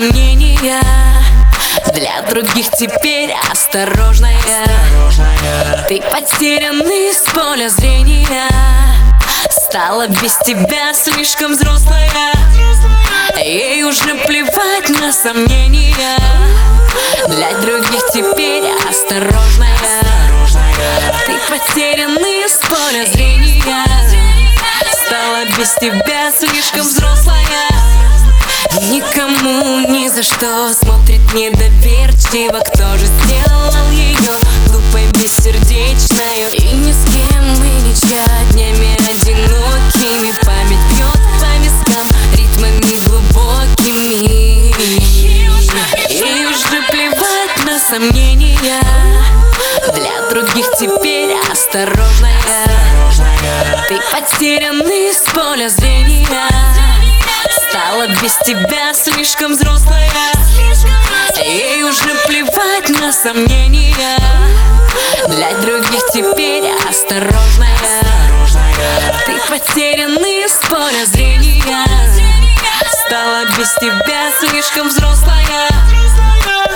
сомнения. Для других теперь осторожная. Ты потерянный с поля зрения. Стала без тебя слишком взрослая. Ей уже плевать на сомнения. Для других теперь осторожная. Ты потерянный с поля зрения. Стала без тебя слишком взрослая. Никому ни за что смотрит недоверчиво. Кто же сделал ее глупой, бессердечной? И ни с кем мы ничья, днями одинокими. Память бьет по вискам ритмами глубокими. Ей уже плевать на сомнения. Для других теперь осторожная. Ты потерянный с поля зрения. Стала без тебя слишком взрослая. Ей уже плевать на сомнения. Для других теперь осторожная. Ты потерянный с поля зрения. Стала без тебя слишком взрослая.